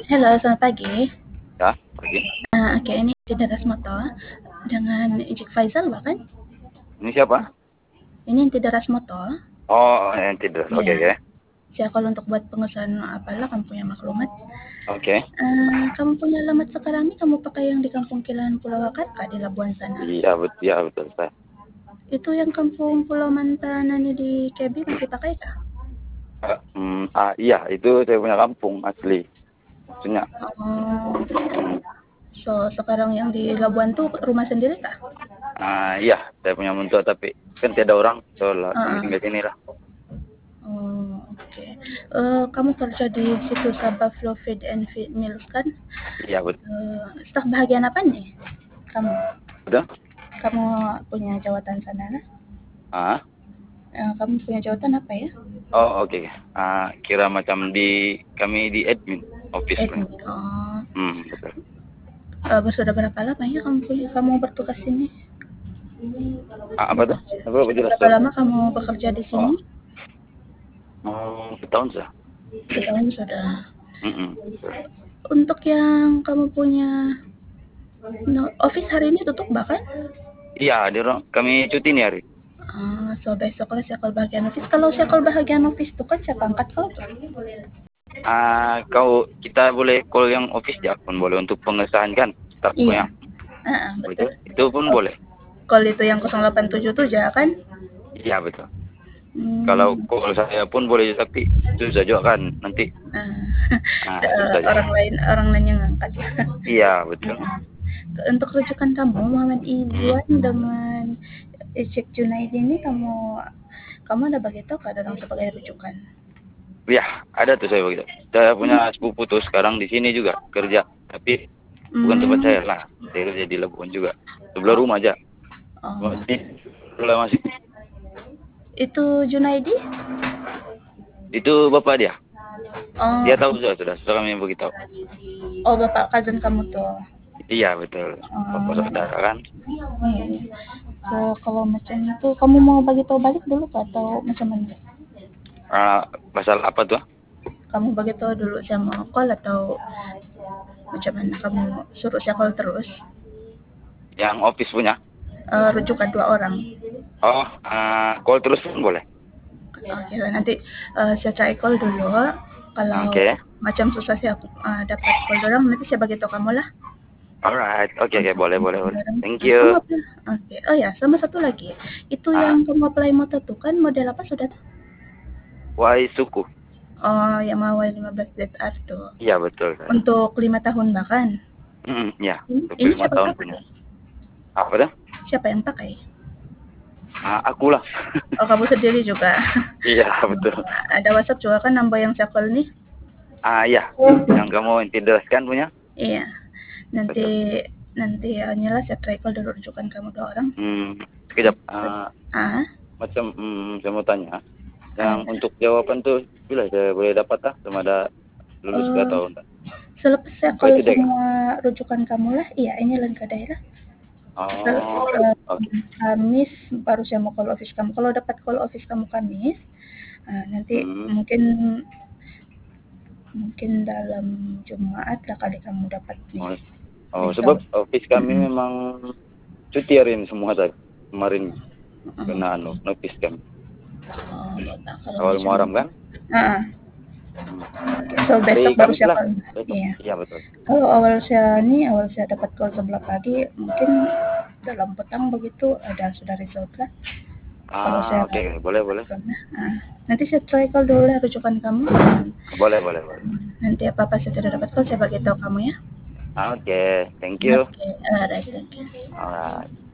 Halo, selamat pagi. Ya, pagi. Oke, ini Tidak Rasmoto dengan Ijik Faizal bahkan. Ini siapa? Ini Tidak Rasmoto. Oh, yang tidur. Oke, Iya. oke. Saya kalau untuk buat pengesahan apalah kamu punya maklumat. Oke. Kamu punya alamat sekarang nih kamu pakai yang di Kampung Kilan Pulau Wakarta di Labuan sana. Iya, betul, ya, betul, Pak. Itu yang Kampung Pulau Mantanani di KB masih pakai kah? Iya, itu saya punya kampung asli. Maksudnya, Oh, hmm, so sekarang yang di Labuan tuh rumah sendiri kah? iya, saya punya mentua tapi kan tidak ada orang, soalnya kami Uh, tinggal sini lah. Oh, oke. Kamu kerja di situ Sabah Flow Feed and Feed Mills kan? Iya, betul. Staf bahagian apa nih? Kamu Udah? kamu punya jawatan sana lah. Ah, Kamu punya jawatan apa ya? oh, oke. Kira macam kami di admin office punya. Admin. Oh, Betul. sudah berapa lama ya kamu bertugas sini? Apa tuh? Apa jelas, Berapa sorry. lama kamu bekerja di Oh, sini? setahun sah. Setahun sudah. Betul. Untuk yang kamu punya office hari ini tutup bahkan? Iya, kami cuti nih hari. So besok lah sekol bahagian office. Kalau sekol bahagian office tuh kan siapa angkat kau tuh? Kita boleh call yang office ya pun boleh untuk pengesahan kan Iya. staffnya Betul. itu pun Oh, boleh. call itu yang 087 tuh ya kan? Iya betul. Kalau Hmm, call saya pun boleh tapi susah juga kan nanti. Susah juga. orang lain yang ngangkat ya. Iya betul. Untuk rujukan kamu Muhammad Hmm. Ibuan dengan Ijek Junaidi ini kamu ada bagi tahu kah orang sebagai rujukan? Ya ada tuh saya begitu. Saya punya sepupu tuh sekarang di sini juga kerja tapi bukan tempat Hmm, saya lah. Saya kerja di Labuan juga sebelah oh, rumah aja. oh. Masih masih Itu Junaidi? itu bapak dia. Oh, Dia tahu sudah kami beritahu. oh bapak cousin kamu tuh. Iya betul. Bapak Oh, saudara kan. iya. So kalau macam itu kamu mau bagi tahu balik dulu kah atau macam mana? Pasal apa tuh? Kamu bagi tahu dulu saya mau call atau macam mana kamu suruh saya call terus? Yang office punya. Rujukan dua orang. Oh, call terus pun boleh. Oke, nanti saya cari call dulu. Kalau Oke. macam susah saya dapat call orang, nanti saya bagi tahu kamu lah. Alright. Oke, oke, boleh, boleh, boleh. Thank Kamu you. apa? Oke. Oh ya, sama satu lagi. Itu Ah, yang kamu apply motor tuh kan model apa sudah tuh? why suku? Oh, yang Mawai 15 ZR tuh. Iya, betul. Untuk 5 tahun bahkan. Ya, Ini 25 siapa tahun pakai? punya. Apa tuh? Siapa yang pakai? Aku lah. Oh, kamu sendiri juga. Iya, betul. Ada WhatsApp juga kan nambah yang saya call nih? Iya. Yang kamu jelaskan punya? Iya. Nanti Betul. nanti nyelas saya try call dulu rujukan kamu dua orang. Sekejap. Ah, Macam, saya mau tanya. Yang ada. untuk jawaban tuh, bila saya boleh dapat sama ada lulus ke Eh, atau enggak? Selepas saya Oh, call itu deh. semua rujukan kamu lah, iya ini lain ke daerah. Oh, oke. Kamis baru saya mau call office kamu. Kalau dapat call office kamu Kamis, nanti Hmm. mungkin mungkin dalam Jumat lah kali kamu dapat nih. Sebab Beritahu. office kami Mm-mm. memang cuti hari ini semua tadi. Kemarin Mm-mm. kena notis kami. Bapak, kalau Awal macam Muharram itu. kan? Ah, Hmm. so Hari besok baru Kamis saya lah. call. Besok. Iya. Iya betul. Kalau awal saya dapat call sebelah pagi, mungkin dalam petang begitu ada sudah result lah. Kalau saya Oke. Boleh, boleh. nah, nanti saya try call dulu lah rujukan kamu. Boleh, boleh, boleh. Nanti apa apa saya tidak dapat call saya bagi tahu kamu ya. Oke. Thank you. Oke, alright, thank you. Alright.